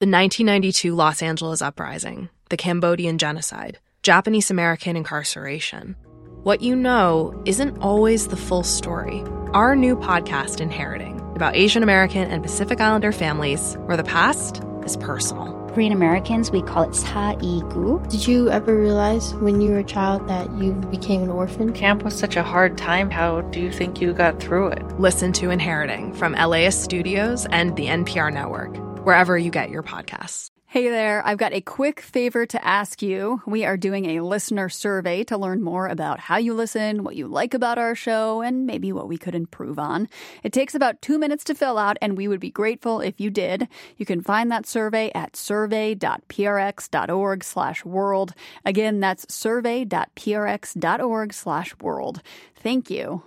The 1992 Los Angeles Uprising, the Cambodian genocide, Japanese American incarceration. What you know isn't always the full story. Our new podcast, Inheriting, about Asian American and Pacific Islander families where the past is personal. Korean Americans, we call it 사이구. Did you ever realize when you were a child that you became an orphan? Camp was such a hard time. How do you think you got through it? Listen to Inheriting from LAist Studios and the NPR Network, wherever you get your podcasts. Hey there, I've got a quick favor to ask you. We are doing a listener survey to learn more about how you listen, what you like about our show, and maybe what we could improve on. It takes about 2 minutes to fill out, and we would be grateful if you did. You can find that survey at survey.prx.org/world. Again, that's survey.prx.org/world. Thank you.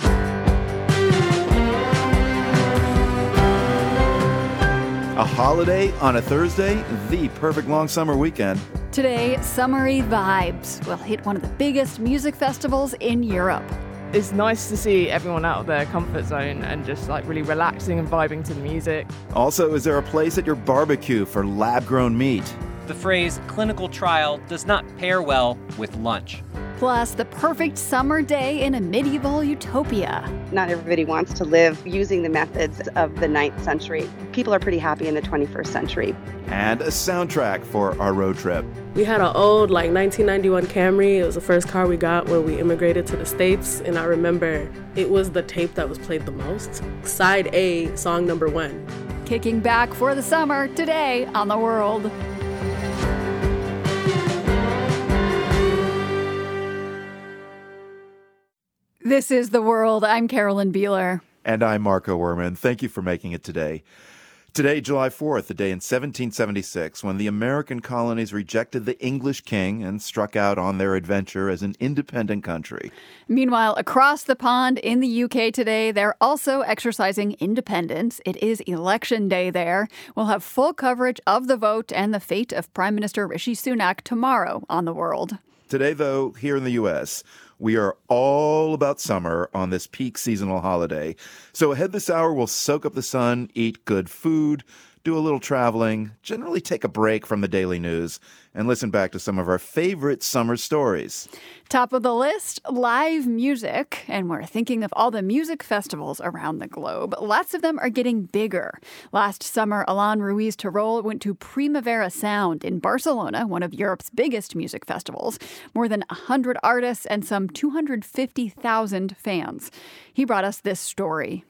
A holiday on a Thursday, the perfect long summer weekend. Today, Summery Vibes will hit one of the biggest music festivals in Europe. It's nice to see everyone out of their comfort zone and just like really relaxing and vibing to the music. Also, is there a place at your barbecue for lab-grown meat? The phrase clinical trial does not pair well with lunch. Plus, the perfect summer day in a medieval utopia. Not everybody wants to live using the methods of the 9th century. People are pretty happy in the 21st century. And a soundtrack for our road trip. We had an old, 1991 Camry. It was the first car we got when we immigrated to the States. And I remember it was the tape that was played the most. Side A, song number 1. Kicking back for the summer today on The World. This is The World. I'm Carolyn Beeler. And I'm Marco Werman. Thank you for making it today. Today, July 4th, the day in 1776, when the American colonies rejected the English king and struck out on their adventure as an independent country. Meanwhile, across the pond in the UK today, they're also exercising independence. It is election day there. We'll have full coverage of the vote and the fate of Prime Minister Rishi Sunak tomorrow on The World. Today, though, here in the U.S., we are all about summer on this peak seasonal holiday. So ahead this hour, we'll soak up the sun, eat good food, do a little traveling, generally take a break from the daily news, and listen back to some of our favorite summer stories. Top of the list, live music. And we're thinking of all the music festivals around the globe. Lots of them are getting bigger. Last summer, Alain Ruiz-Tirol went to Primavera Sound in Barcelona, one of Europe's biggest music festivals. More than 100 artists and some 250,000 fans. He brought us this story.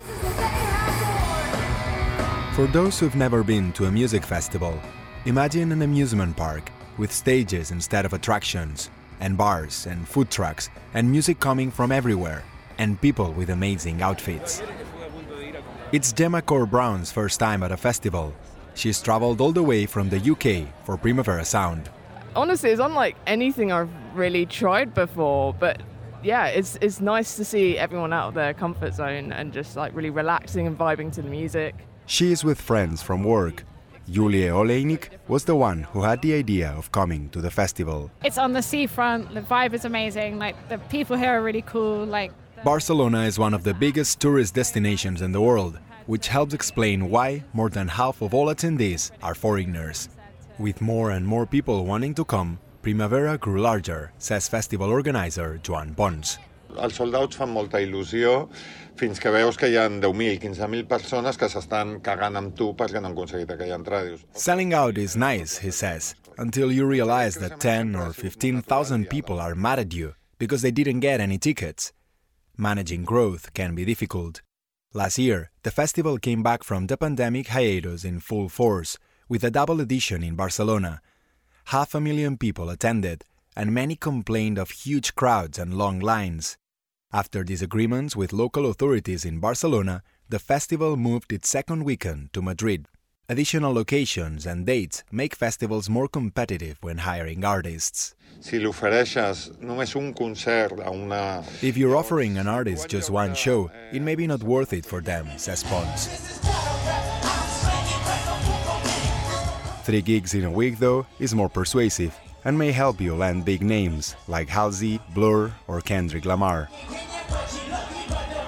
For those who've never been to a music festival, imagine an amusement park with stages instead of attractions, and bars and food trucks, and music coming from everywhere, and people with amazing outfits. It's Gemma Core-Brown's first time at a festival. She's traveled all the way from the UK for Primavera Sound. Honestly, it's unlike anything I've really tried before, but yeah, it's nice to see everyone out of their comfort zone and just like really relaxing and vibing to the music. She is with friends from work. Julia Olejnik was the one who had the idea of coming to the festival. It's on the seafront, the vibe is amazing, the people here are really cool. Barcelona is one of the biggest tourist destinations in the world, which helps explain why more than half of all attendees are foreigners. With more and more people wanting to come, Primavera grew larger, says festival organizer Joan Pons. Els sold-outs fan molta il·lusió fins que veus que hi ha 10.000, 15.000 persones que s'estan cagant amb tu perquè no han aconseguit aquella entrada. Selling out is nice, he says, until you realize that 10 or 15,000 people are mad at you because they didn't get any tickets. Managing growth can be difficult. Last year, the festival came back from the pandemic hiatus in full force with a double edition in Barcelona. 500,000 people attended, and many complained of huge crowds and long lines. After disagreements with local authorities in Barcelona, the festival moved its second weekend to Madrid. Additional locations and dates make festivals more competitive when hiring artists. Si l'ofereixes només un concert a una... If you're offering an artist just one show, it may be not worth it for them, says Pons. 3 gigs in a week, though, is more persuasive and may help you land big names like Halsey, Blur, or Kendrick Lamar.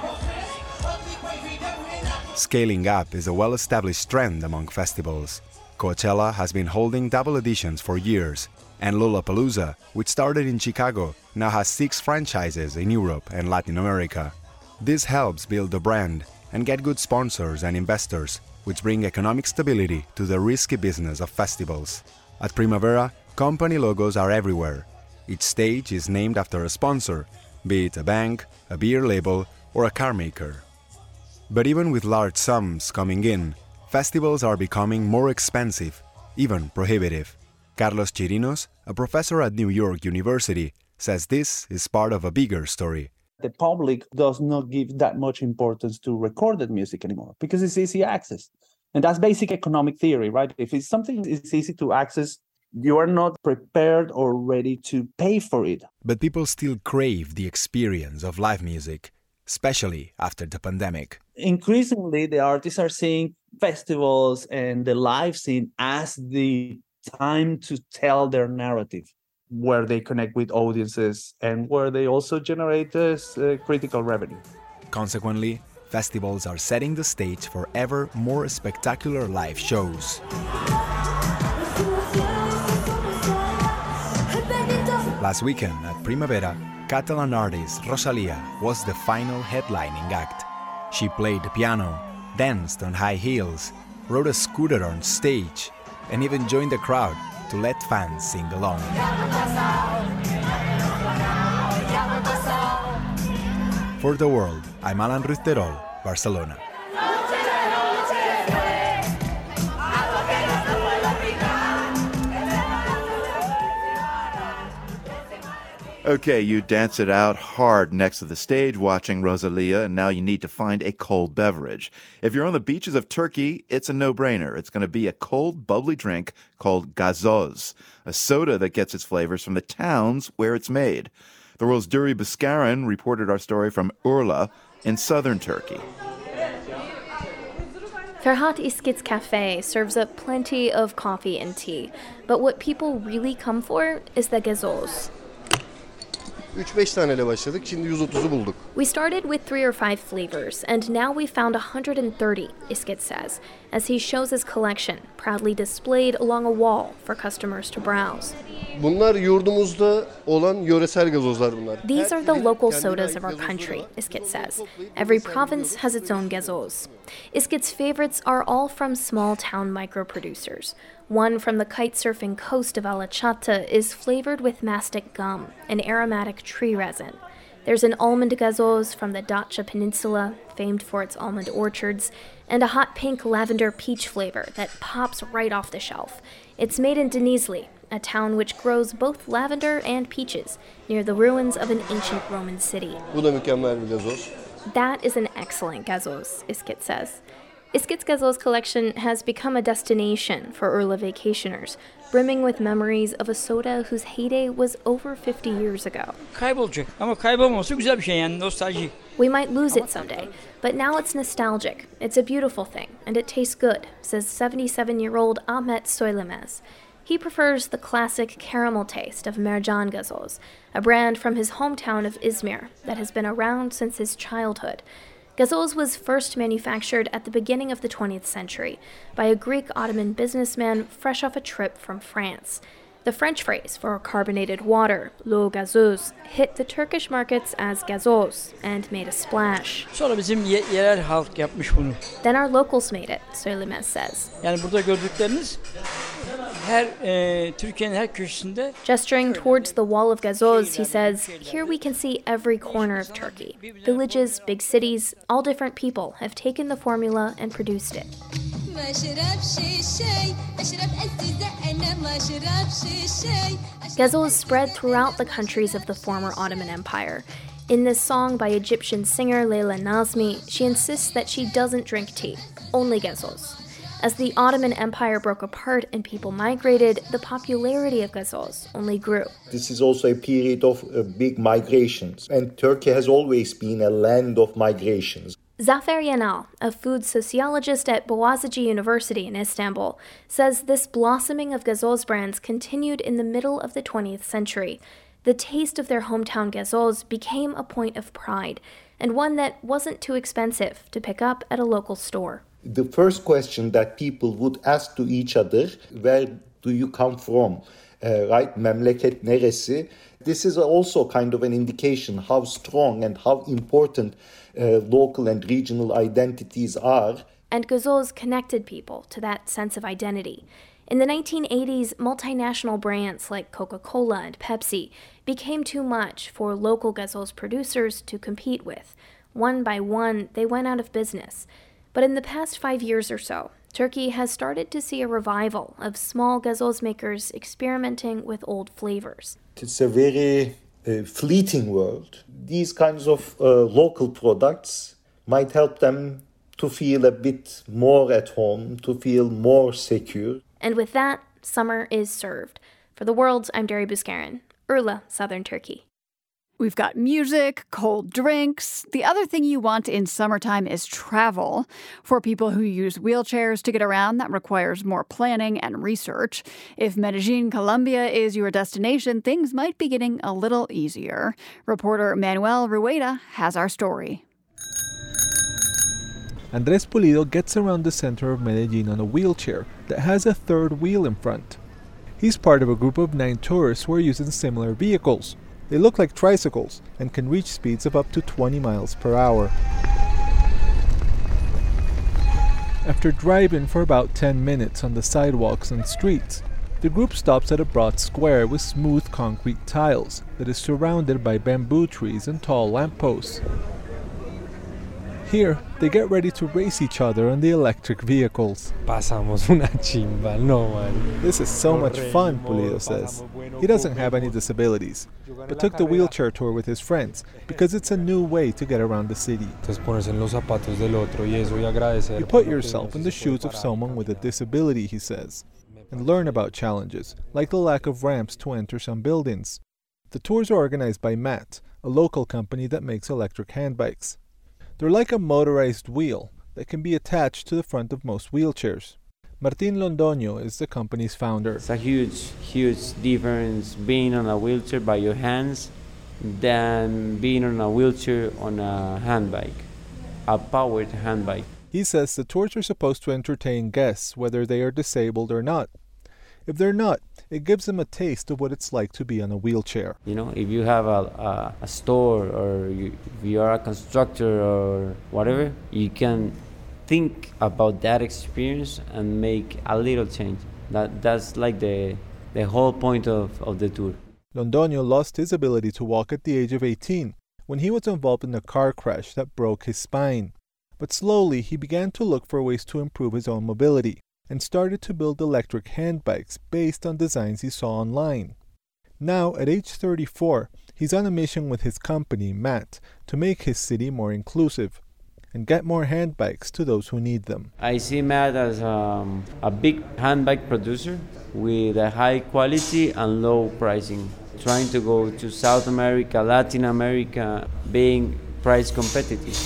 Scaling up is a well-established trend among festivals. Coachella has been holding double editions for years, and Lollapalooza, which started in Chicago, now has 6 franchises in Europe and Latin America. This helps build the brand and get good sponsors and investors, which bring economic stability to the risky business of festivals. At Primavera, company logos are everywhere. Each stage is named after a sponsor, be it a bank, a beer label, or a car maker. But even with large sums coming in, festivals are becoming more expensive, even prohibitive. Carlos Chirinos, a professor at New York University, says this is part of a bigger story. The public does not give that much importance to recorded music anymore because it's easy access. And that's basic economic theory, right? If it's something is easy to access, you are not prepared or ready to pay for it. But people still crave the experience of live music, especially after the pandemic. Increasingly, the artists are seeing festivals and the live scene as the time to tell their narrative, where they connect with audiences and where they also generate critical revenue. Consequently, festivals are setting the stage for ever more spectacular live shows. Last weekend at Primavera, Catalan artist Rosalia was the final headlining act. She played the piano, danced on high heels, rode a scooter on stage, and even joined the crowd to let fans sing along. For the World, I'm Alan Ruiz Terol, Barcelona. Okay, you dance it out hard next to the stage watching Rosalia, and now you need to find a cold beverage. If you're on the beaches of Turkey, it's a no-brainer. It's going to be a cold, bubbly drink called gazoz, a soda that gets its flavors from the towns where it's made. The world's Duri Baskaran reported our story from Urla in southern Turkey. Ferhat Iskit's cafe serves up plenty of coffee and tea, but what people really come for is the gazoz. 3-5 taneyle başladık. Şimdi 130'u bulduk. We started with 3 or 5 flavors, and now we found 130, Iskit says, as he shows his collection, proudly displayed along a wall for customers to browse. Bunlar yurdumuzda olan yöresel gazozlar bunlar. These are the local sodas of our country, Iskit says. Every province has its own gazoz. Iskit's favorites are all from small-town micro-producers. One from the kite-surfing coast of Alaçatı is flavored with mastic gum, an aromatic tree resin. There's an almond gazoz from the Datça Peninsula, famed for its almond orchards, and a hot pink lavender peach flavor that pops right off the shelf. It's made in Denizli, a town which grows both lavender and peaches, near the ruins of an ancient Roman city. Bu da mükemmel bir gazoz. That is an excellent gazoz, Iskit says. Iskit's gazoz collection has become a destination for Urla vacationers, brimming with memories of a soda whose heyday was over 50 years ago. Kaybolacak ama kaybolması güzel bir şey yani nostaljik. We might lose it someday, but now it's nostalgic. It's a beautiful thing, and it tastes good, says 77-year-old Ahmet Söylemez. He prefers the classic caramel taste of Mercan gazoz, a brand from his hometown of Izmir that has been around since his childhood. Gazoz was first manufactured at the beginning of the 20th century by a Greek Ottoman businessman fresh off a trip from France. The French phrase for carbonated water, l'eau gazeuse, hit the Turkish markets as gazoz and made a splash. Sonra bizim yerel halk yapmış bunu. Then our locals made it, Söylemez says. Yani burada gördükleriniz Türkiye'nin her köşesinde. Gesturing towards the wall of gazoz, he says, here we can see every corner of Turkey. Villages, big cities, all different people have taken the formula and produced it. Gazoz spread throughout the countries of the former Ottoman Empire. In this song by Egyptian singer Leyla Nazmi, she insists that she doesn't drink tea, only gazoz. As the Ottoman Empire broke apart and people migrated, the popularity of gazoz only grew. This is also a period of big migrations, and Turkey has always been a land of migrations. Zafer Yanal, a food sociologist at Boğaziçi University in Istanbul, says this blossoming of gazoz brands continued in the middle of the 20th century. The taste of their hometown gazoz became a point of pride, and one that wasn't too expensive to pick up at a local store. The first question that people would ask to each other, where do you come from? Right? Memleket neresi? This is also kind of an indication how strong and how important local and regional identities are. And gazoz connected people to that sense of identity. In the 1980s, multinational brands like Coca-Cola and Pepsi became too much for local gazoz producers to compete with. One by one, they went out of business. But in the past 5 years or so, Turkey has started to see a revival of small gazoz makers experimenting with old flavors. It's a very fleeting world. These kinds of local products might help them to feel a bit more at home, to feel more secure. And with that, summer is served. For The World, I'm Dari Buskarin, Urla, Southern Turkey. We've got music, cold drinks. The other thing you want in summertime is travel. For people who use wheelchairs to get around, that requires more planning and research. If Medellin, Colombia is your destination, things might be getting a little easier. Reporter Manuel Rueda has our story. Andres Pulido gets around the center of Medellin on a wheelchair that has a third wheel in front. He's part of a group of 9 tourists who are using similar vehicles. They look like tricycles and can reach speeds of up to 20 miles per hour. After driving for about 10 minutes on the sidewalks and streets, the group stops at a broad square with smooth concrete tiles that is surrounded by bamboo trees and tall lampposts. Here, they get ready to race each other on the electric vehicles. Pasamos una chimba, no man. This is so much fun, Pulido says. He doesn't have any disabilities, but took the wheelchair tour with his friends because it's a new way to get around the city. You put yourself in the shoes of someone with a disability, he says, and learn about challenges, like the lack of ramps to enter some buildings. The tours are organized by MAT, a local company that makes electric handbikes. They're like a motorized wheel that can be attached to the front of most wheelchairs. Martin Londoño is the company's founder. It's a huge difference being on a wheelchair by your hands than being on a wheelchair on a handbike, a powered handbike. He says the tours are supposed to entertain guests whether they are disabled or not. If they're not, it gives them a taste of what it's like to be on a wheelchair. You know, if you have a store or if you are a constructor or whatever, you can think about that experience and make a little change. That's like the whole point of the tour. Londoño lost his ability to walk at the age of 18 when he was involved in a car crash that broke his spine. But slowly he began to look for ways to improve his own mobility and started to build electric handbikes based on designs he saw online. Now, at age 34, he's on a mission with his company, MAT, to make his city more inclusive and get more handbikes to those who need them. I see MAT as a big handbike producer with a high quality and low pricing, trying to go to South America, Latin America, being price competitive.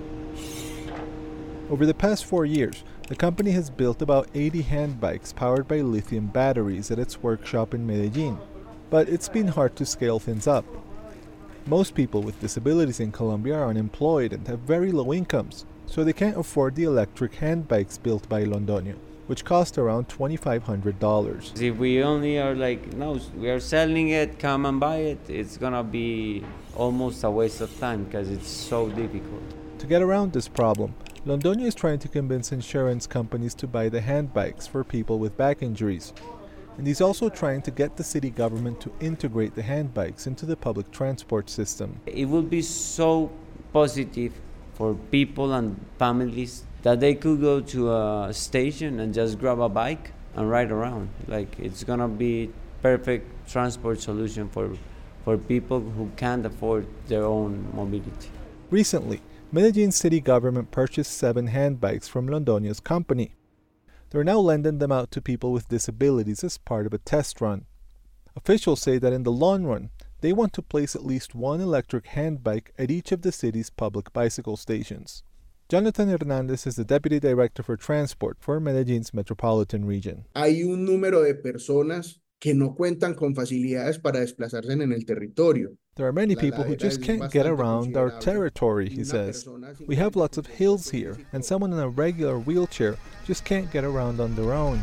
Over the past 4 years, the company has built about 80 handbikes powered by lithium batteries at its workshop in Medellin, but it's been hard to scale things up. Most people with disabilities in Colombia are unemployed and have very low incomes, so they can't afford the electric handbikes built by Londoño, which cost around $2,500. If we only are like, no, we are selling it, come and buy it, it's gonna be almost a waste of time because it's so difficult. To get around this problem, Londoño is trying to convince insurance companies to buy the handbikes for people with back injuries. And he's also trying to get the city government to integrate the handbikes into the public transport system. It would be so positive for people and families that they could go to a station and just grab a bike and ride around. Like, it's gonna be perfect transport solution for people who can't afford their own mobility. Recently, Medellin city government purchased 7 handbikes from Londoño's company. They're now lending them out to people with disabilities as part of a test run. Officials say that in the long run, they want to place at least one electric handbike at each of the city's public bicycle stations. Jonathan Hernandez is the Deputy Director for Transport for Medellin's metropolitan region. Hay un número de personas que no cuentan con facilidades para desplazarse en el territorio. There are many people who just can't get around our territory, he says. We have lots of hills here, and someone in a regular wheelchair just can't get around on their own.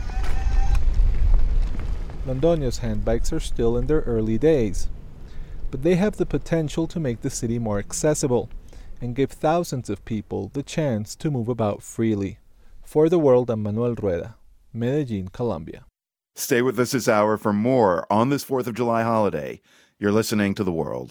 Londoño's handbikes are still in their early days, but they have the potential to make the city more accessible and give thousands of people the chance to move about freely. For the World, I'm Manuel Rueda, Medellin, Colombia. Stay with us this hour for more on this 4th of July holiday. You're listening to The World.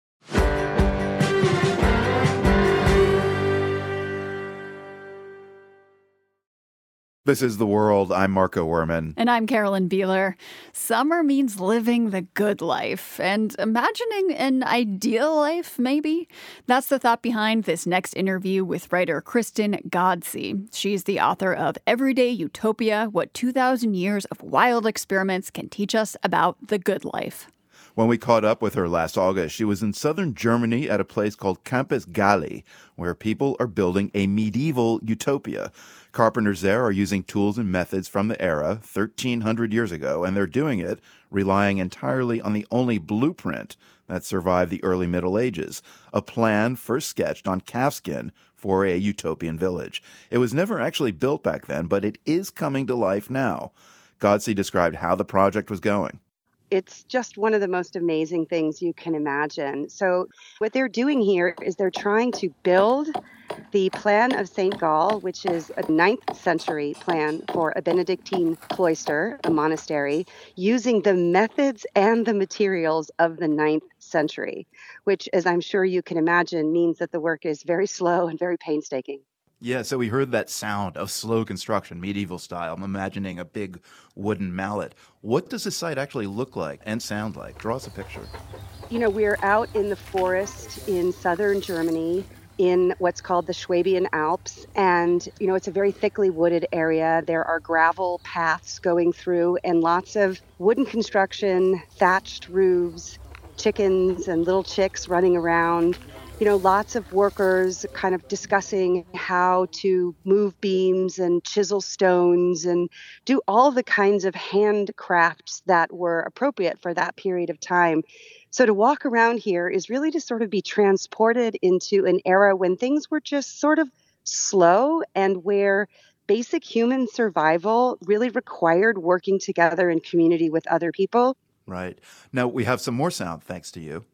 This is The World. I'm Marco Werman. And I'm Carolyn Beeler. Summer means living the good life and imagining an ideal life, maybe. That's the thought behind this next interview with writer Kristen Godsey. She's the author of Everyday Utopia, What 2,000 Years of Wild Experiments Can Teach Us About the Good Life. When we caught up with her last August, she was in southern Germany at a place called Campus Galli, where people are building a medieval utopia. Carpenters there are using tools and methods from the era, 1,300 years ago, and they're doing it relying entirely on the only blueprint that survived the early Middle Ages, a plan first sketched on calfskin for a utopian village. It was never actually built back then, but it is coming to life now. Godsey described how the project was going. It's just one of the most amazing things you can imagine. So what they're doing here is they're trying to build the plan of St. Gall, which is a 9th century plan for a Benedictine cloister, a monastery, using the methods and the materials of the 9th century, which, as I'm sure you can imagine, means that the work is very slow and very painstaking. Yeah, so we heard that sound of slow construction, medieval style. I'm imagining a big wooden mallet. What does the site actually look like and sound like? Draw us a picture. You know, we're out in the forest in southern Germany in what's called the Swabian Alps. And, you know, it's a very thickly wooded area. There are gravel paths going through and lots of wooden construction, thatched roofs, chickens and little chicks running around. You know, lots of workers kind of discussing how to move beams and chisel stones and do all the kinds of handcrafts that were appropriate for that period of time. So to walk around here is really to sort of be transported into an era when things were just sort of slow and where basic human survival really required working together in community with other people. Right. Now, we have some more sound thanks to you.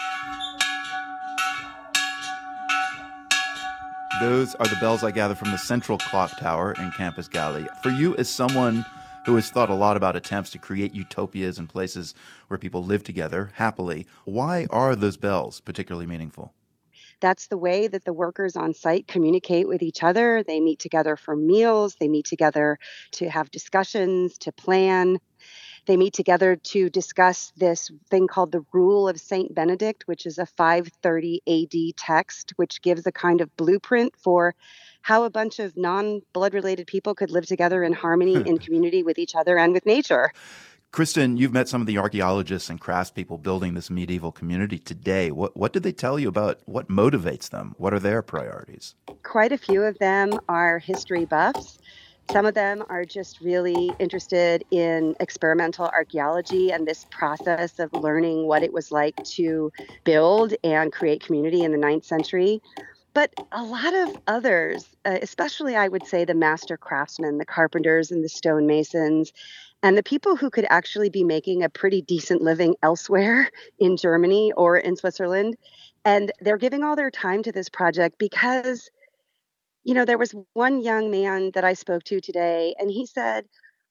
Those are the bells I gather from the central clock tower in Campus Galli. For you, as someone who has thought a lot about attempts to create utopias and places where people live together happily, why are those bells particularly meaningful? That's the way that the workers on site communicate with each other. They meet together for meals. They meet together to have discussions, to plan. They meet together to discuss this thing called the Rule of St. Benedict, which is a 530 AD text, which gives a kind of blueprint for how a bunch of non-blood related people could live together in harmony in community with each other and with nature. Kristen, you've met some of the archaeologists and craftspeople building this medieval community today. What did they tell you about what motivates them? What are their priorities? Quite a few of them are history buffs. Some of them are just really interested in experimental archaeology and this process of learning what it was like to build and create community in the 9th century. But a lot of others, especially I would say the master craftsmen, the carpenters and the stonemasons, and the people who could actually be making a pretty decent living elsewhere in Germany or in Switzerland. And they're giving all their time to this project because, you know, there was one young man that I spoke to today, and he said,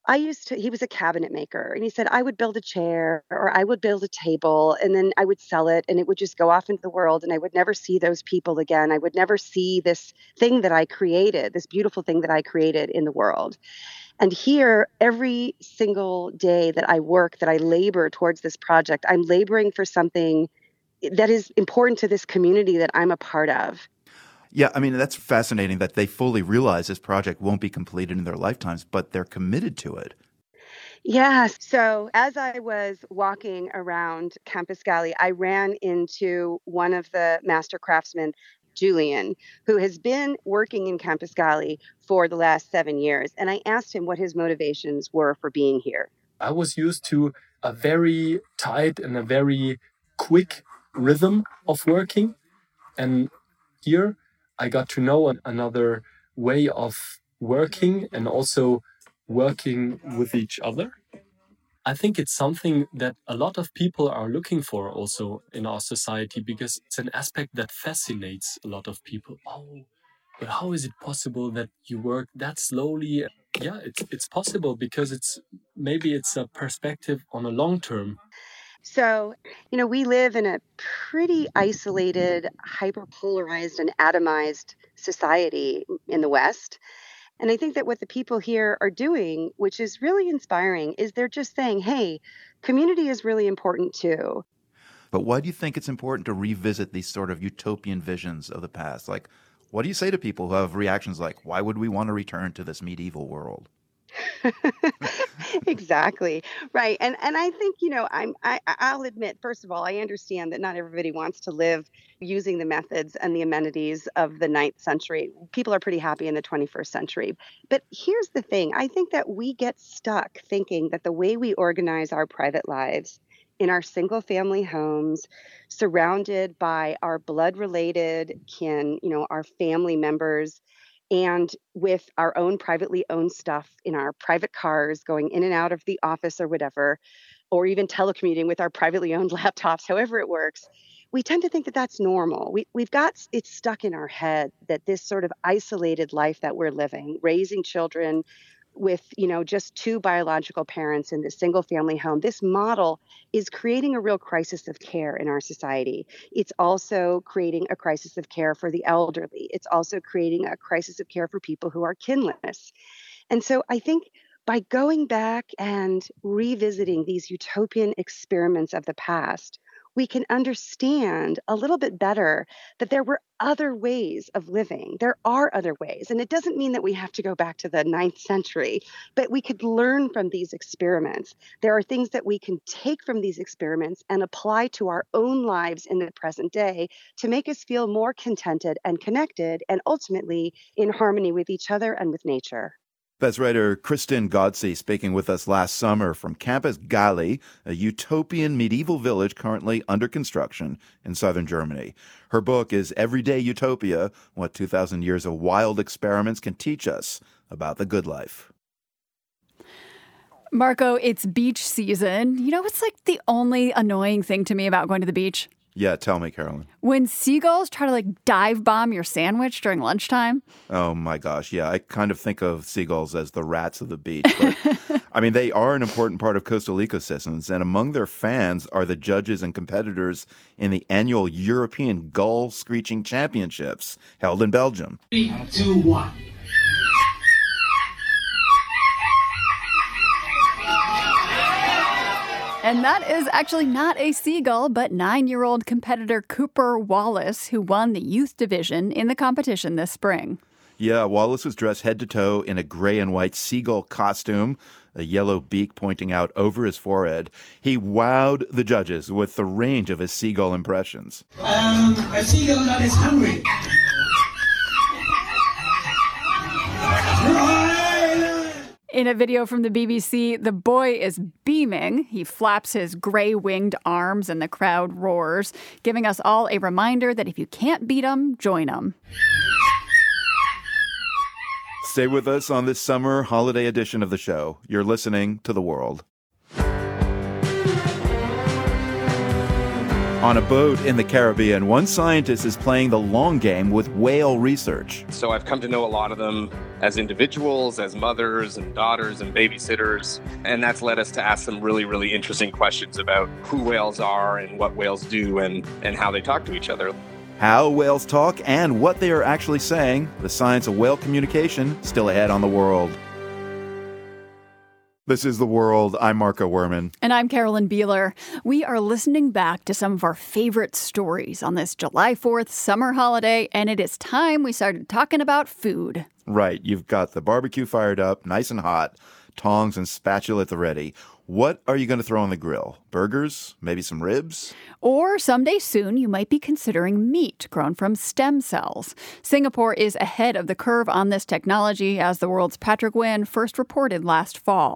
he was a cabinet maker, and he said, I would build a chair or I would build a table and then I would sell it and it would just go off into the world and I would never see those people again. I would never see this thing that I created, this beautiful thing that I created in the world. And here, every single day that I work, that I labor towards this project, I'm laboring for something that is important to this community that I'm a part of. Yeah, I mean, that's fascinating that they fully realize this project won't be completed in their lifetimes, but they're committed to it. Yeah. So as I was walking around Campus Galli, I ran into one of the master craftsmen, Julian, who has been working in Campus Galli for the last 7 years. And I asked him what his motivations were for being here. I was used to a very tight and a very quick rhythm of working. And here I got to know another way of working and also working with each other. I think it's something that a lot of people are looking for also in our society, because it's an aspect that fascinates a lot of people. Oh, but how is it possible that you work that slowly? Yeah, it's possible because it's a perspective on a long term. So, we live in a pretty isolated, hyperpolarized, and atomized society in the West. And I think that what the people here are doing, which is really inspiring, is they're just saying, hey, community is really important too. But why do you think it's important to revisit these sort of utopian visions of the past? Like, what do you say to people who have reactions like, why would we want to return to this medieval world? Exactly. Right. And I think, I'll admit, first of all, I understand that not everybody wants to live using the methods and the amenities of the 9th century. People are pretty happy in the 21st century. But here's the thing. I think that we get stuck thinking that the way we organize our private lives in our single family homes, surrounded by our blood related kin, our family members, and with our own privately owned stuff in our private cars going in and out of the office or whatever, or even telecommuting with our privately owned laptops, however it works, we tend to think that that's normal. We've got it stuck in our head that this sort of isolated life that we're living, raising children with, just 2 biological parents in this single family home, this model is creating a real crisis of care in our society. It's also creating a crisis of care for the elderly. It's also creating a crisis of care for people who are kinless. And so I think by going back and revisiting these utopian experiments of the past, we can understand a little bit better that there were other ways of living. There are other ways. And it doesn't mean that we have to go back to the 9th century, but we could learn from these experiments. There are things that we can take from these experiments and apply to our own lives in the present day to make us feel more contented and connected and ultimately in harmony with each other and with nature. That's writer Kristin Godsey speaking with us last summer from Campus Galli, a utopian medieval village currently under construction in southern Germany. Her book is Everyday Utopia, What 2,000 Years of Wild Experiments Can Teach Us About the Good Life. Marco, it's beach season. It's like the only annoying thing to me about going to the beach. Yeah, tell me, Carolyn. When seagulls try to dive bomb your sandwich during lunchtime. Oh my gosh, yeah. I kind of think of seagulls as the rats of the beach. But, they are an important part of coastal ecosystems, and among their fans are the judges and competitors in the annual European Gull Screeching Championships held in Belgium. 3, 2, 1. And that is actually not a seagull, but 9-year-old competitor Cooper Wallace, who won the youth division in the competition this spring. Yeah, Wallace was dressed head to toe in a gray and white seagull costume, a yellow beak pointing out over his forehead. He wowed the judges with the range of his seagull impressions. A seagull that is hungry. In a video from the BBC, the boy is beaming. He flaps his gray-winged arms and the crowd roars, giving us all a reminder that if you can't beat him, join him. Stay with us on this summer holiday edition of the show. You're listening to The World. On a boat in the Caribbean, one scientist is playing the long game with whale research. So I've come to know a lot of them as individuals, as mothers and daughters and babysitters. And that's led us to ask some really, really interesting questions about who whales are and what whales do and how they talk to each other. How whales talk and what they are actually saying. The science of whale communication still ahead on The World. This is The World. I'm Marco Werman. And I'm Carolyn Beeler. We are listening back to some of our favorite stories on this July 4th summer holiday, and it is time we started talking about food. Right. You've got the barbecue fired up, nice and hot, tongs and spatula at the ready. What are you going to throw on the grill? Burgers? Maybe some ribs? Or someday soon, you might be considering meat grown from stem cells. Singapore is ahead of the curve on this technology, as The World's Patrick Nguyen first reported last fall.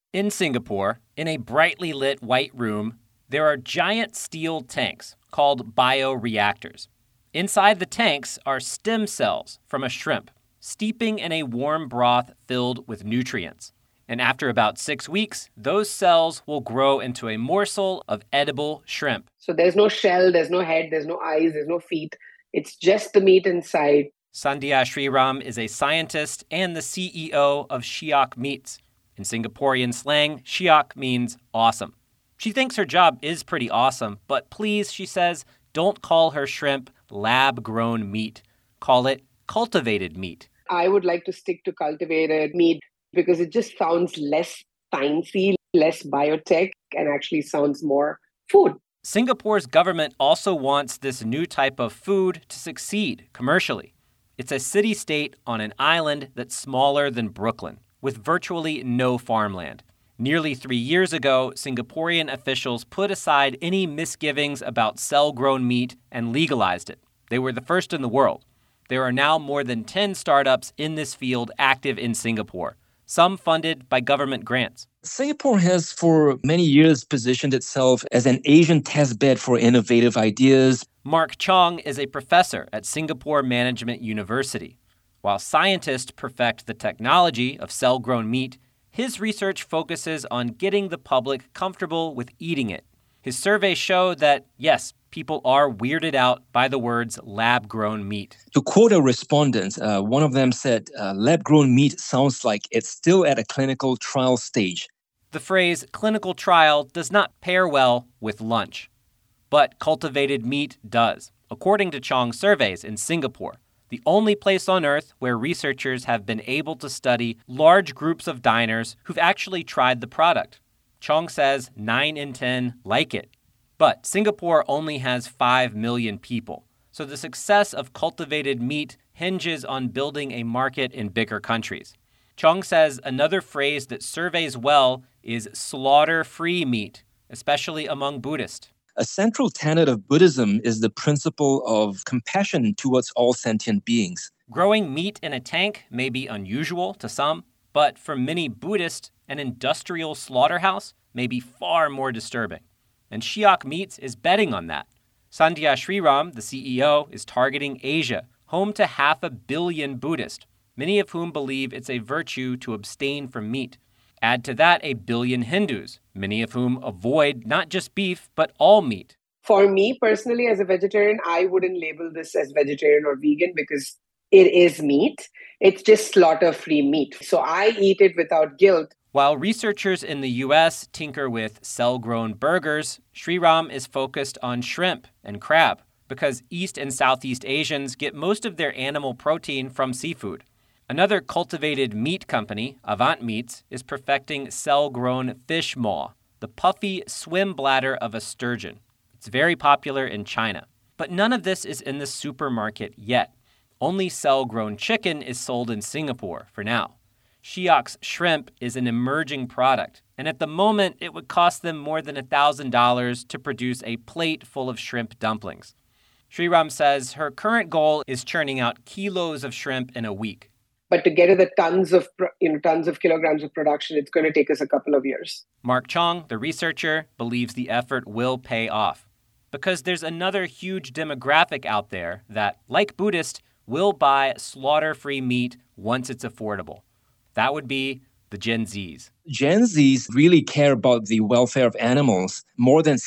In Singapore, in a brightly lit white room, there are giant steel tanks called bioreactors. Inside the tanks are stem cells from a shrimp, steeping in a warm broth filled with nutrients. And after about 6 weeks, those cells will grow into a morsel of edible shrimp. So there's no shell, there's no head, there's no eyes, there's no feet. It's just the meat inside. Sandhya Sriram is a scientist and the CEO of Shiok Meats. In Singaporean slang, Shiok means awesome. She thinks her job is pretty awesome, but please, she says, don't call her shrimp lab-grown meat. Call it cultivated meat. I would like to stick to cultivated meat because it just sounds less sciencey, less biotech, and actually sounds more food. Singapore's government also wants this new type of food to succeed commercially. It's a city-state on an island that's smaller than Brooklyn, with virtually no farmland. Nearly 3 years ago, Singaporean officials put aside any misgivings about cell-grown meat and legalized it. They were the first in the world. There are now more than 10 startups in this field active in Singapore, some funded by government grants. Singapore has for many years positioned itself as an Asian testbed for innovative ideas. Mark Chong is a professor at Singapore Management University. While scientists perfect the technology of cell-grown meat, his research focuses on getting the public comfortable with eating it. His surveys show that, yes, people are weirded out by the words lab-grown meat. To quote a respondent, one of them said, lab-grown meat sounds like it's still at a clinical trial stage. The phrase clinical trial does not pair well with lunch. But cultivated meat does, according to Chong's surveys in Singapore, the only place on Earth where researchers have been able to study large groups of diners who've actually tried the product. Chong says 9 in 10 like it. But Singapore only has 5 million people, so the success of cultivated meat hinges on building a market in bigger countries. Chong says another phrase that surveys well is slaughter-free meat, especially among Buddhists. A central tenet of Buddhism is the principle of compassion towards all sentient beings. Growing meat in a tank may be unusual to some, but for many Buddhists, an industrial slaughterhouse may be far more disturbing. And Shiok Meats is betting on that. Sandhya Sriram, the CEO, is targeting Asia, home to 500 million Buddhists, many of whom believe it's a virtue to abstain from meat. Add to that 1 billion Hindus, many of whom avoid not just beef, but all meat. For me personally, as a vegetarian, I wouldn't label this as vegetarian or vegan because it is meat. It's just slaughter-free meat. So I eat it without guilt. While researchers in the U.S. tinker with cell-grown burgers, Sriram is focused on shrimp and crab because East and Southeast Asians get most of their animal protein from seafood. Another cultivated meat company, Avant Meats, is perfecting cell-grown fish maw, the puffy swim bladder of a sturgeon. It's very popular in China. But none of this is in the supermarket yet. Only cell-grown chicken is sold in Singapore for now. Shiok's shrimp is an emerging product, and at the moment it would cost them more than $1,000 to produce a plate full of shrimp dumplings. Sriram says her current goal is churning out kilos of shrimp in a week. But to get to the tons of kilograms of production, it's going to take us a couple of years. Mark Chong, the researcher, believes the effort will pay off because there's another huge demographic out there that, like Buddhists, will buy slaughter-free meat once it's affordable. That would be the Gen Zs. Gen Zs really care about the welfare of animals. More than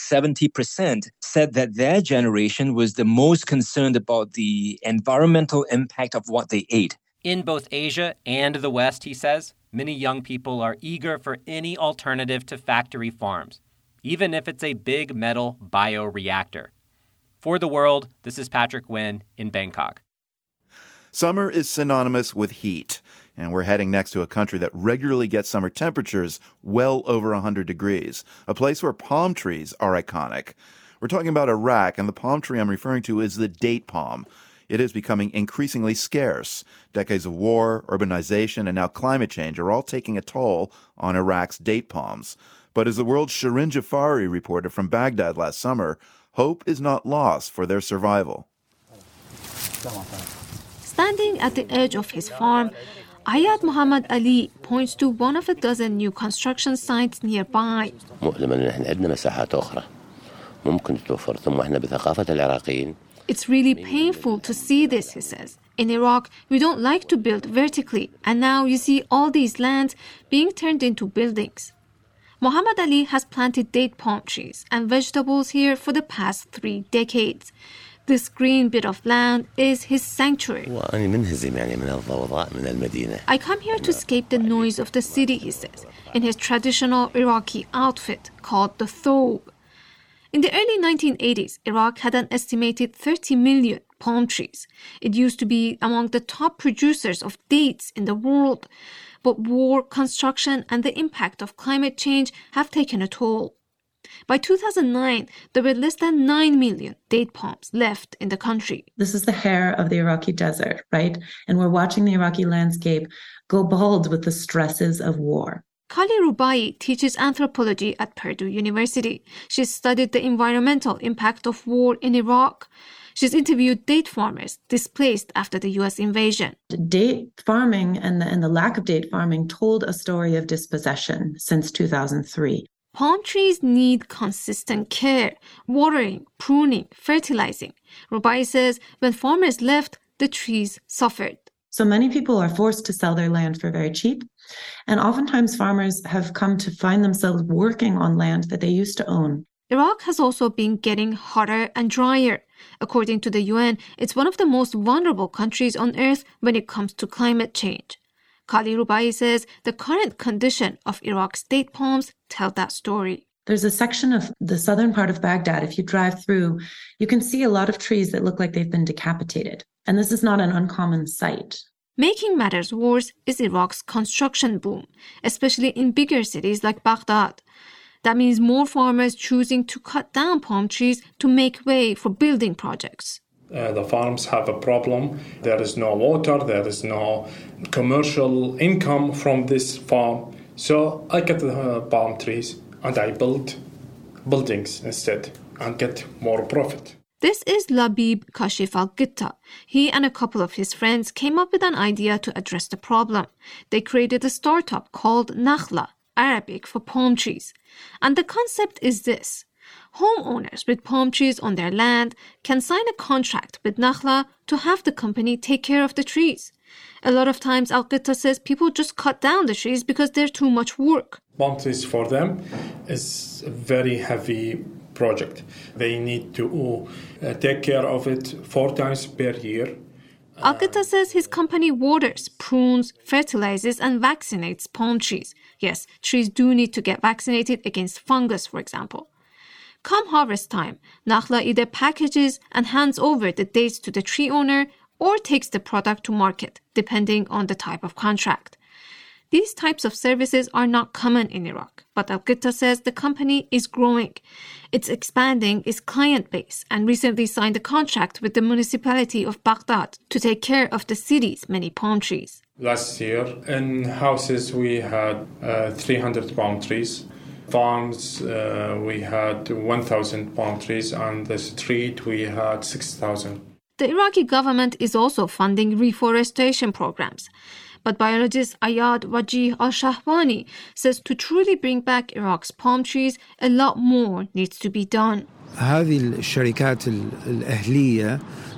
70% said that their generation was the most concerned about the environmental impact of what they ate. In both Asia and the West, he says, many young people are eager for any alternative to factory farms, even if it's a big metal bioreactor. For The World, this is Patrick Nguyen in Bangkok. Summer is synonymous with heat, and we're heading next to a country that regularly gets summer temperatures well over 100 degrees, a place where palm trees are iconic. We're talking about Iraq, and the palm tree I'm referring to is the date palm. It is becoming increasingly scarce. Decades of war, urbanization, and now climate change are all taking a toll on Iraq's date palms. But as the world's Shirin Jafari reported from Baghdad last summer, hope is not lost for their survival. Standing at the edge of his farm, Ayad Muhammad Ali points to one of a dozen new construction sites nearby. It's really painful to see this, he says. In Iraq, we don't like to build vertically, and now you see all these lands being turned into buildings. Muhammad Ali has planted date palm trees and vegetables here for the past 3 decades. This green bit of land is his sanctuary. I come here to escape the noise of the city, he says, in his traditional Iraqi outfit called the thobe. In the early 1980s, Iraq had an estimated 30 million palm trees. It used to be among the top producers of dates in the world. But war, construction, and the impact of climate change have taken a toll. By 2009, there were less than 9 million date palms left in the country. This is the hair of the Iraqi desert, right? And we're watching the Iraqi landscape go bald with the stresses of war. Kali Rubai teaches anthropology at Purdue University. She's studied the environmental impact of war in Iraq. She's interviewed date farmers displaced after the U.S. invasion. Date farming and the lack of date farming told a story of dispossession since 2003. Palm trees need consistent care, watering, pruning, fertilizing. Rubai says when farmers left, the trees suffered. So many people are forced to sell their land for very cheap. And oftentimes farmers have come to find themselves working on land that they used to own. Iraq has also been getting hotter and drier. According to the UN, it's one of the most vulnerable countries on earth when it comes to climate change. Kali Rubai says the current condition of Iraq's date palms tell that story. There's a section of the southern part of Baghdad. If you drive through, you can see a lot of trees that look like they've been decapitated. And this is not an uncommon sight. Making matters worse is Iraq's construction boom, especially in bigger cities like Baghdad. That means more farmers choosing to cut down palm trees to make way for building projects. The farms have a problem. There is no water, there is no commercial income from this farm. So I cut the palm trees and I build buildings instead and get more profit. This is Labib Kashif Al-Gitta. He and a couple of his friends came up with an idea to address the problem. They created a startup called Nakhla, Arabic for palm trees. And the concept is this. Homeowners with palm trees on their land can sign a contract with Nakhla to have the company take care of the trees. A lot of times, Al-Gitta says people just cut down the trees because they're too much work. Palm trees for them is a very heavy project. They need to take care of it 4 times per year. Al-Gitta says his company waters, prunes, fertilizes, and vaccinates palm trees. Yes, trees do need to get vaccinated against fungus, for example. Come harvest time, Nakhla either packages and hands over the dates to the tree owner or takes the product to market, depending on the type of contract. These types of services are not common in Iraq, but Al-Gitta says the company is growing. It's expanding its client base and recently signed a contract with the municipality of Baghdad to take care of the city's many palm trees. Last year, in houses, we had 300 palm trees. Farms, we had 1,000 palm trees. On the street, we had 6,000. The Iraqi government is also funding reforestation programs. But biologist Ayad Wajih Al-Shahwani says to truly bring back Iraq's palm trees, a lot more needs to be done. هذه الشركات الأهلية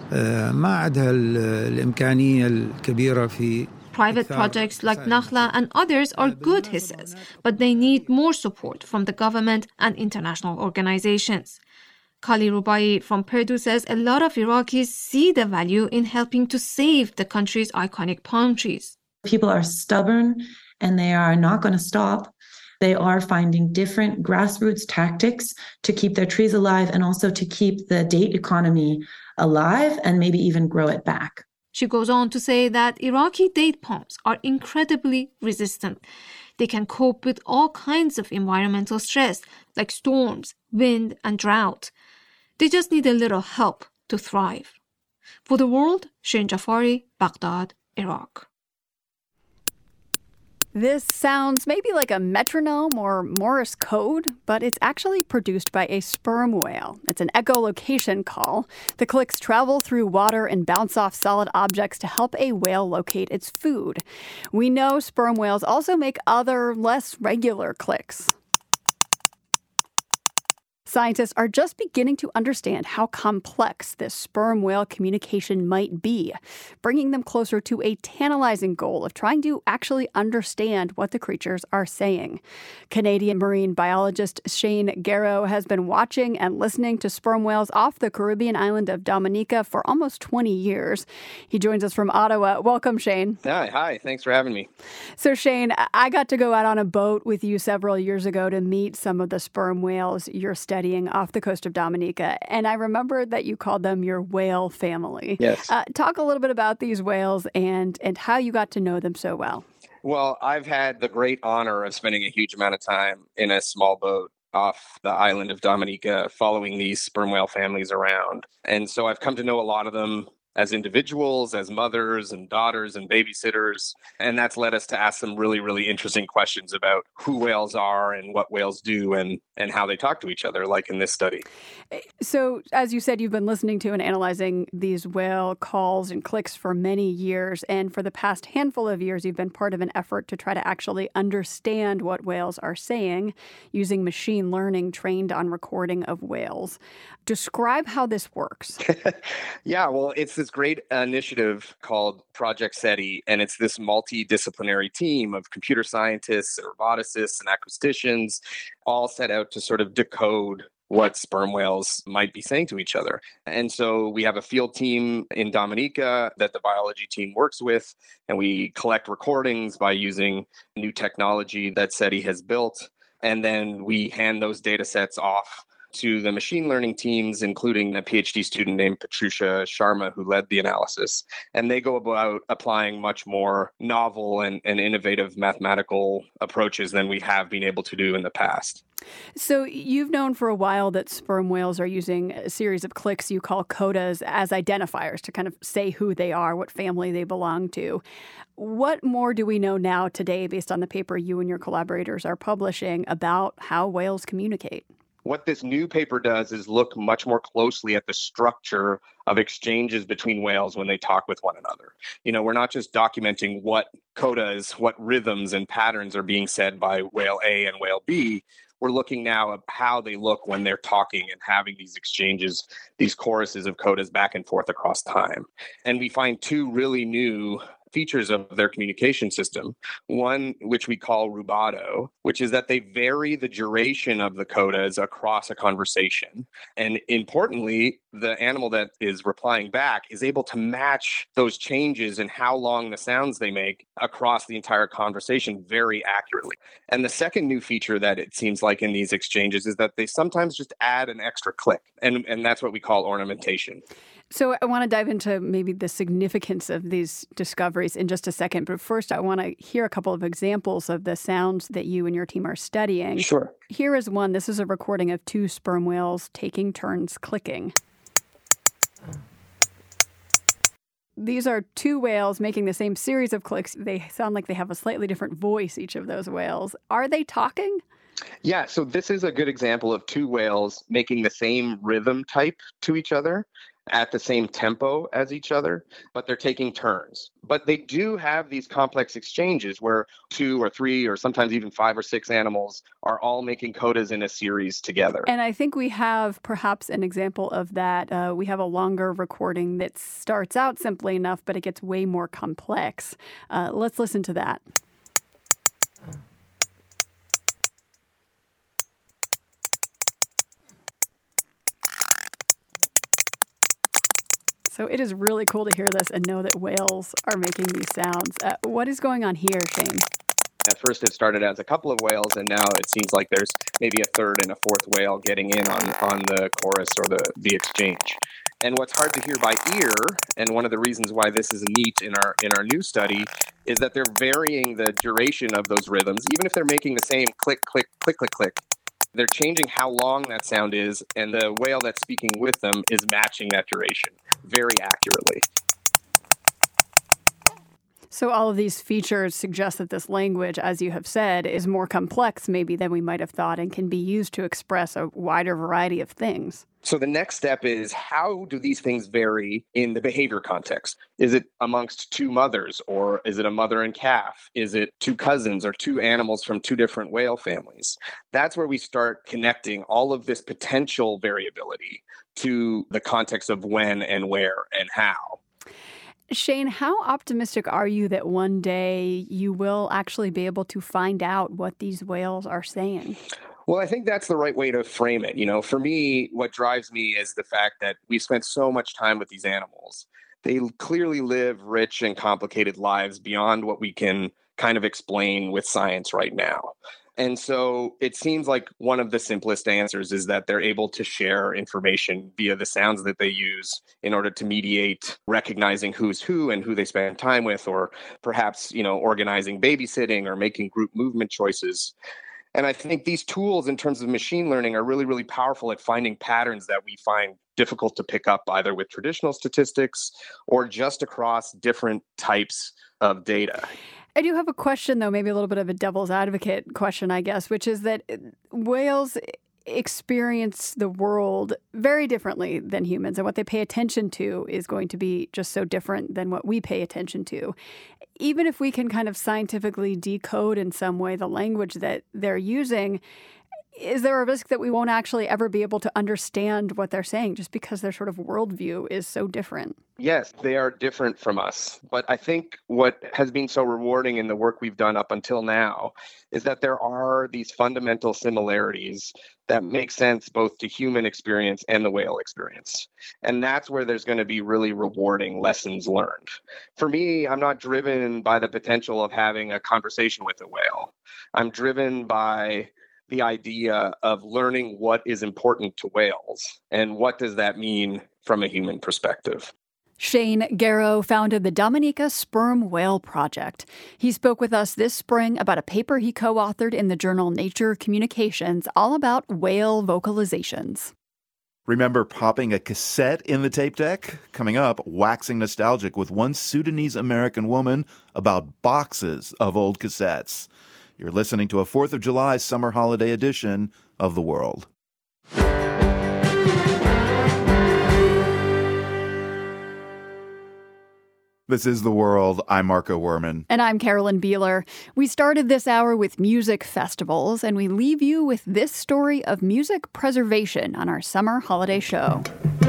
ما عندها الإمكانية الكبيرة في Private projects like Nakhla and others are good, he says, but they need more support from the government and international organizations. Kali Rubai from Purdue says a lot of Iraqis see the value in helping to save the country's iconic palm trees. People are stubborn and they are not going to stop. They are finding different grassroots tactics to keep their trees alive and also to keep the date economy alive and maybe even grow it back. She goes on to say that Iraqi date palms are incredibly resistant. They can cope with all kinds of environmental stress like storms, wind, and drought. They just need a little help to thrive. For The World, Shirin Jafari, Baghdad, Iraq. This sounds maybe like a metronome or Morse code, but it's actually produced by a sperm whale. It's an echolocation call. The clicks travel through water and bounce off solid objects to help a whale locate its food. We know sperm whales also make other, less regular clicks. Scientists are just beginning to understand how complex this sperm whale communication might be, bringing them closer to a tantalizing goal of trying to actually understand what the creatures are saying. Canadian marine biologist Shane Garrow has been watching and listening to sperm whales off the Caribbean island of Dominica for almost 20 years. He joins us from Ottawa. Welcome, Shane. Hi. Thanks for having me. So, Shane, I got to go out on a boat with you several years ago to meet some of the sperm whales you're studying off the coast of Dominica, and I remember that you called them your whale family. Yes. Talk a little bit about these whales and how you got to know them so well. Well, I've had the great honor of spending a huge amount of time in a small boat off the island of Dominica following these sperm whale families around. And so I've come to know a lot of them as individuals, as mothers and daughters and babysitters. And that's led us to ask some really, really interesting questions about who whales are and what whales do and how they talk to each other, like in this study. So, as you said, you've been listening to and analyzing these whale calls and clicks for many years. And for the past handful of years, you've been part of an effort to try to actually understand what whales are saying using machine learning trained on recording of whales. Describe how this works. Yeah, well, it's this great initiative called Project SETI, and it's this multidisciplinary team of computer scientists, and roboticists, and acousticians, all set out to sort of decode what sperm whales might be saying to each other. And so we have a field team in Dominica that the biology team works with, and we collect recordings by using new technology that SETI has built. And then we hand those data sets off to the machine learning teams, including a PhD student named Patricia Sharma, who led the analysis. And they go about applying much more novel and innovative mathematical approaches than we have been able to do in the past. So you've known for a while that sperm whales are using a series of clicks you call codas as identifiers to kind of say who they are, what family they belong to. What more do we know now today, based on the paper you and your collaborators are publishing, about how whales communicate? What this new paper does is look much more closely at the structure of exchanges between whales when they talk with one another. You know, we're not just documenting what codas, what rhythms and patterns are being said by whale A and whale B. We're looking now at how they look when they're talking and having these exchanges, these choruses of codas back and forth across time. And we find two really new features of their communication system. One, which we call rubato, which is that they vary the duration of the codas across a conversation. And importantly, the animal that is replying back is able to match those changes in how long the sounds they make across the entire conversation very accurately. And the second new feature that it seems like in these exchanges is that they sometimes just add an extra click. And that's what we call ornamentation. So I want to dive into maybe the significance of these discoveries in just a second. But first, I want to hear a couple of examples of the sounds that you and your team are studying. Sure. Here is one. This is a recording of two sperm whales taking turns clicking. These are two whales making the same series of clicks. They sound like they have a slightly different voice, each of those whales. Are they talking? Yeah, so this is a good example of two whales making the same rhythm type to each other at the same tempo as each other, but they're taking turns. But they do have these complex exchanges where 2 or 3 or sometimes even 5 or 6 animals are all making codas in a series together. And I think we have perhaps an example of that. We have a longer recording that starts out simply enough, but it gets way more complex. Let's listen to that. So it is really cool to hear this and know that whales are making these sounds. What is going on here, Shane? At first, it started as a couple of whales, and now it seems like there's maybe a third and a fourth whale getting in on the chorus or the exchange. And what's hard to hear by ear, and one of the reasons why this is neat in our new study, is that they're varying the duration of those rhythms, even if they're making the same click, click, click, click, click. They're changing how long that sound is, and the whale that's speaking with them is matching that duration very accurately. So all of these features suggest that this language, as you have said, is more complex maybe than we might have thought and can be used to express a wider variety of things. So the next step is, how do these things vary in the behavior context? Is it amongst two mothers, or is it a mother and calf? Is it two cousins or two animals from two different whale families? That's where we start connecting all of this potential variability to the context of when and where and how. Shane, how optimistic are you that one day you will actually be able to find out what these whales are saying? Well, I think that's the right way to frame it. You know, for me, what drives me is the fact that we've spent so much time with these animals. They clearly live rich and complicated lives beyond what we can kind of explain with science right now. And so it seems like one of the simplest answers is that they're able to share information via the sounds that they use in order to mediate recognizing who's who and who they spend time with, or perhaps, organizing babysitting or making group movement choices. And I think these tools in terms of machine learning are really, really powerful at finding patterns that we find difficult to pick up either with traditional statistics or just across different types of data. I do have a question, though, maybe a little bit of a devil's advocate question, I guess, which is that whales experience the world very differently than humans, and what they pay attention to is going to be just so different than what we pay attention to. Even if we can kind of scientifically decode in some way the language that they're using, is there a risk that we won't actually ever be able to understand what they're saying just because their sort of worldview is so different? Yes, they are different from us. But I think what has been so rewarding in the work we've done up until now is that there are these fundamental similarities that make sense both to human experience and the whale experience. And that's where there's going to be really rewarding lessons learned. For me, I'm not driven by the potential of having a conversation with a whale. I'm driven by the idea of learning what is important to whales and what does that mean from a human perspective. Shane Garrow founded the Dominica Sperm Whale Project. He spoke with us this spring about a paper he co-authored in the journal Nature Communications all about whale vocalizations. Remember popping a cassette in the tape deck? Coming up, waxing nostalgic with one Sudanese-American woman about boxes of old cassettes. You're listening to a 4th of July summer holiday edition of The World. This is The World. I'm Marco Werman. And I'm Carolyn Beeler. We started this hour with music festivals, and we leave you with this story of music preservation on our summer holiday show.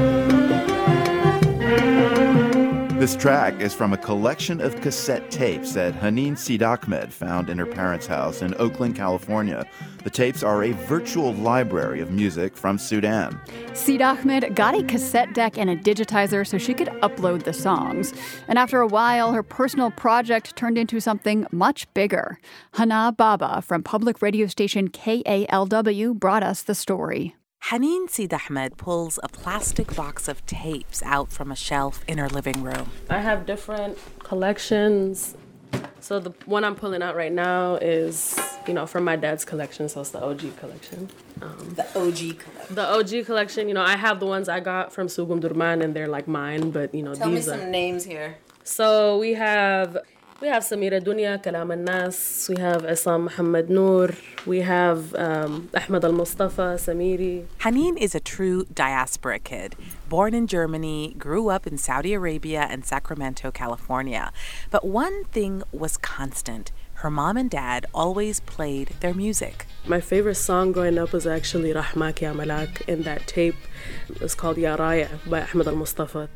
This track is from a collection of cassette tapes that Haneen Seed Ahmed found in her parents' house in Oakland, California. The tapes are a virtual library of music from Sudan. Seed Ahmed got a cassette deck and a digitizer so she could upload the songs. And after a while, her personal project turned into something much bigger. Hana Baba from public radio station KALW brought us the story. Haneen Seed Ahmed pulls a plastic box of tapes out from a shelf in her living room. I have different collections. So the one I'm pulling out right now is, from my dad's collection, so it's the OG collection. The OG collection. The OG collection, I have the ones I got from Sugum Durman, and they're like mine, but, Tell me some names here. So we have Samira Dunya, Kalam al-Nas, we have Isam Muhammad Noor, we have Ahmed al-Mustafa, Samiri. Haneen is a true diaspora kid. Born in Germany, grew up in Saudi Arabia and Sacramento, California. But one thing was constant. Her mom and dad always played their music. My favorite song growing up was actually Rahmak Ya Malak, and that tape is called Ya Raya by Ahmed al-Mustafa.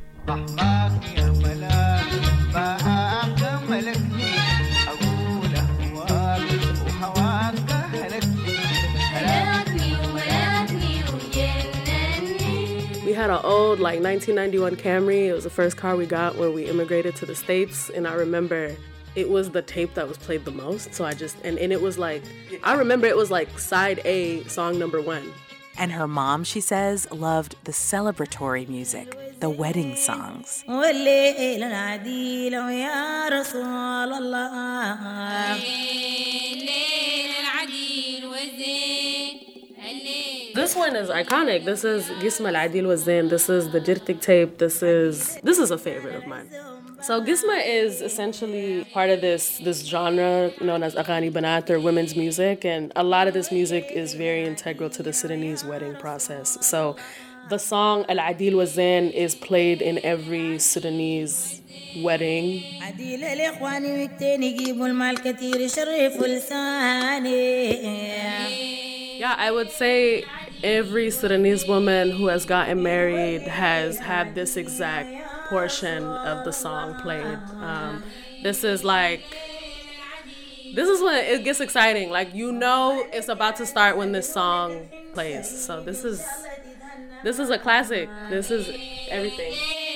We had an old, 1991 Camry. It was the first car we got when we immigrated to the States. And I remember it was the tape that was played the most. So and it was I remember it was side A, song number 1. And her mom, she says, loved the celebratory music, the wedding songs. This one is iconic. This is Gisma Al-Adil Wazain. This is the Jirtik tape. This is a favorite of mine. So Gisma is essentially part of this genre known as Aghani Banat, or women's music, and a lot of this music is very integral to the Sudanese wedding process. So the song Al-Adil Wazain is played in every Sudanese wedding. Yeah, I would say every Sudanese woman who has gotten married has had this exact portion of the song played. This is when it gets exciting. Like, you know it's about to start when this song plays. So this is a classic. This is everything.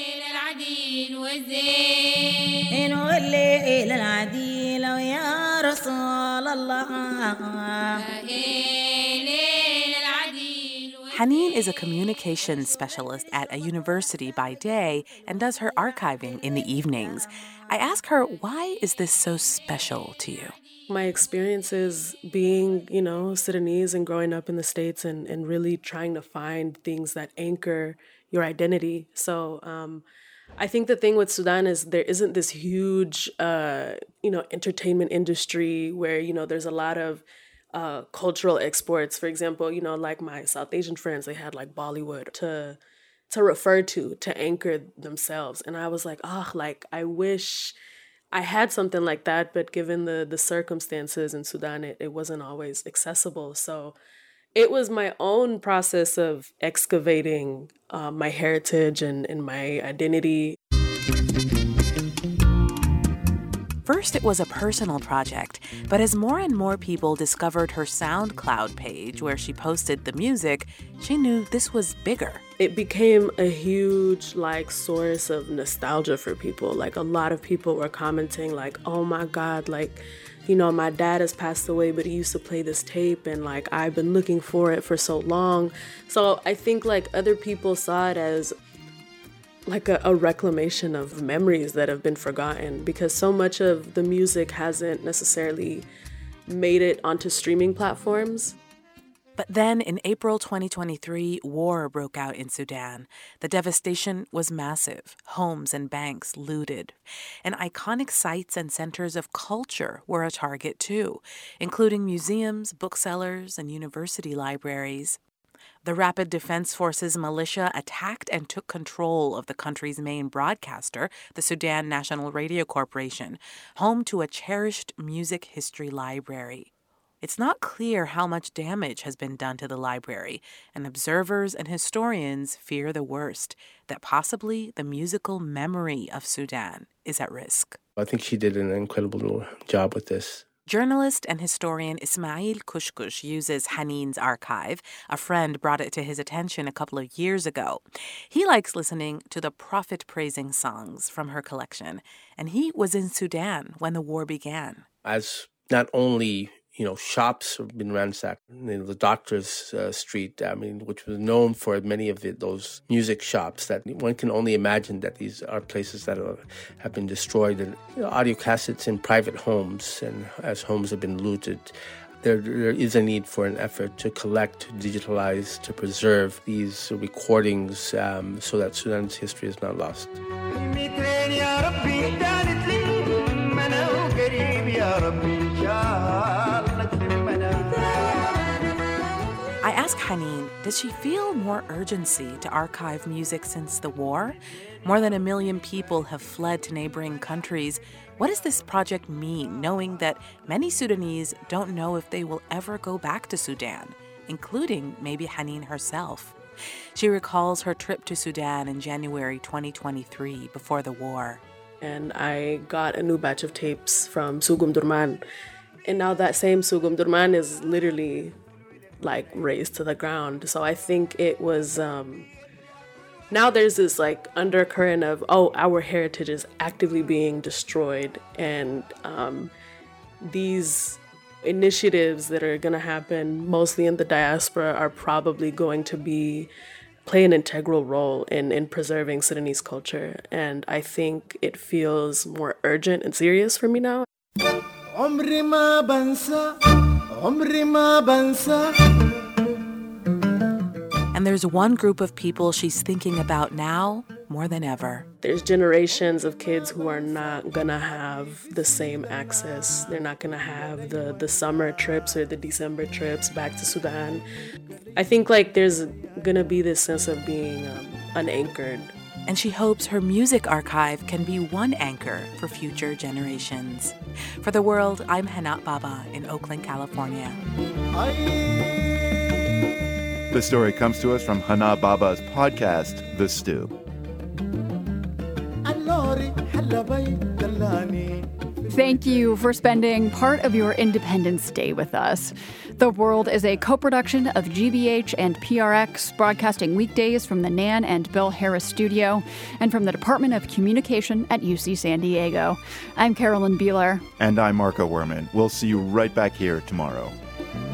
Haneen is a communications specialist at a university by day and does her archiving in the evenings. I ask her, why is this so special to you? My experiences being, Sudanese and growing up in the States and really trying to find things that anchor your identity. So I think the thing with Sudan is there isn't this huge, entertainment industry where, there's a lot of cultural exports. For example, like my South Asian friends, they had like Bollywood to refer to anchor themselves. And I was like, I wish I had something like that, but given the circumstances in Sudan, it wasn't always accessible. So it was my own process of excavating my heritage and my identity. First, it was a personal project, but as more and more people discovered her SoundCloud page where she posted the music, she knew this was bigger. It became a huge, source of nostalgia for people. Like, a lot of people were commenting, like, oh my God, my dad has passed away, but he used to play this tape, and, I've been looking for it for so long. So I think, other people saw it as a reclamation of memories that have been forgotten, because so much of the music hasn't necessarily made it onto streaming platforms. But then in April 2023, war broke out in Sudan. The devastation was massive. Homes and banks looted. And iconic sites and centers of culture were a target too, including museums, booksellers, and university libraries. The Rapid Defense Forces militia attacked and took control of the country's main broadcaster, the Sudan National Radio Corporation, home to a cherished music history library. It's not clear how much damage has been done to the library, and observers and historians fear the worst, that possibly the musical memory of Sudan is at risk. I think she did an incredible job with this. Journalist and historian Ismail Kushkush uses Haneen's archive. A friend brought it to his attention a couple of years ago. He likes listening to the prophet-praising songs from her collection, and he was in Sudan when the war began. As not only shops have been ransacked. The Doctor's Street, which was known for many of those music shops, that one can only imagine that these are places that have been destroyed. And audio cassettes in private homes, and as homes have been looted, there is a need for an effort to collect, to digitalize, to preserve these recordings so that Sudan's history is not lost. I asked Haneen, does she feel more urgency to archive music since the war? More than 1 million people have fled to neighboring countries. What does this project mean, knowing that many Sudanese don't know if they will ever go back to Sudan, including maybe Haneen herself? She recalls her trip to Sudan in January 2023, before the war. And I got a new batch of tapes from Sugum Durman. And now that same Sugum Durman is literally razed to the ground. So I think it was, now there's this undercurrent of, our heritage is actively being destroyed. And these initiatives that are going to happen mostly in the diaspora are probably going to play an integral role in preserving Sudanese culture. And I think it feels more urgent and serious for me now. عمري ما بنسى And there's one group of people she's thinking about now more than ever. There's generations of kids who are not gonna have the same access. They're not gonna have the summer trips or the December trips back to Sudan. I think there's gonna be this sense of being unanchored. And she hopes her music archive can be one anchor for future generations. For The World, I'm Hana Baba in Oakland, California. The story comes to us from Hana Baba's podcast, The Stew. Thank you for spending part of your Independence Day with us. The World is a co-production of GBH and PRX, broadcasting weekdays from the Nan and Bill Harris studio and from the Department of Communication at UC San Diego. I'm Carolyn Beeler. And I'm Marco Werman. We'll see you right back here tomorrow.